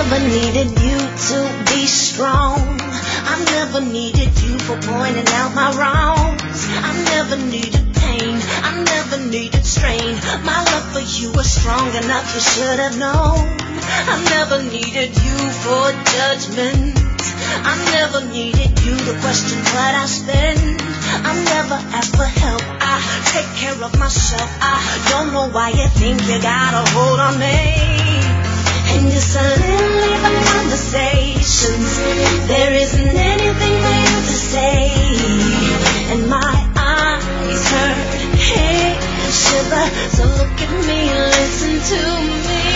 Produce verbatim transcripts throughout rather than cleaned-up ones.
never needed you to be strong. I never needed you for pointing out my wrongs. I never needed pain, I never needed strain. My love for you was strong enough, you should have known. I never needed you for judgment. I never needed you to question what I spend. I never asked for help, I take care of myself. I don't know why you think you got a hold on me. And just a little even conversations, there isn't anything for you to say. And my eyes hurt, hey, shiver. So look at me, listen to me,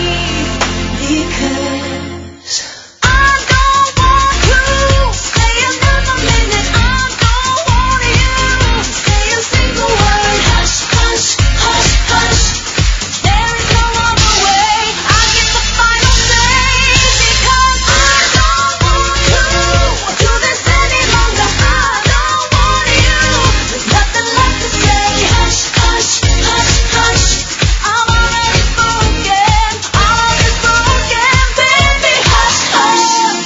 because I don't want to stay another minute. I don't want you to say a single word. Hush, hush, hush, hush. There is no other way. I get the final say, because I don't want to do this any longer. I don't want you. There's nothing left to say. Hush, hush, hush, hush. I'm already spoken. All of is broken, baby. Hush, hush.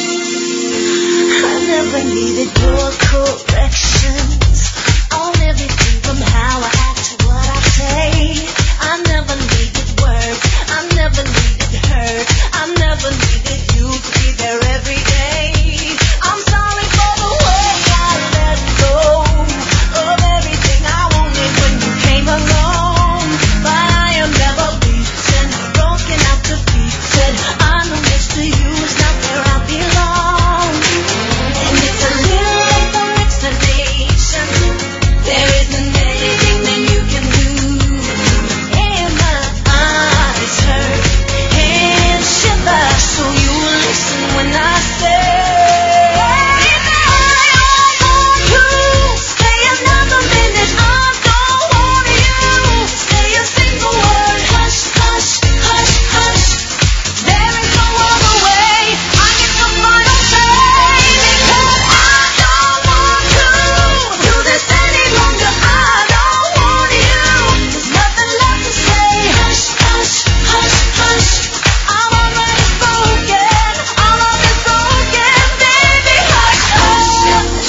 I never needed your corrections on everything from how I act to what I say. I never needed words, I never needed hurt, I never needed you to be there every day. I'm sorry for the way I let go of everything I wanted when you came along. But I am never beaten, broken out to pieces. I know next to you is not where I belong. And it's a little late for explanation. There isn't anything that you can do. And my eyes hurt and shiver. So you listen when I say, I don't want to stay another minute. I don't want you to say a single word. Hush, hush, hush, hush. There is no other way. I get the final say, because I don't want to do this any longer. I don't want you. There's nothing left to say. Hush, hush, hush, hush. I'm already spoken. All of is broken, baby. Hush, hush.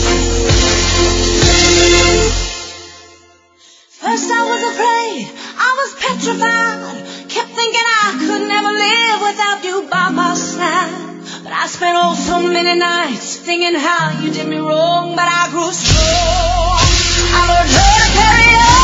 First I was afraid, I was petrified. Kept thinking I could never live without you by my side. But I spent oh so many nights thinking how you did me wrong. But I grew strong, I learned how to carry on.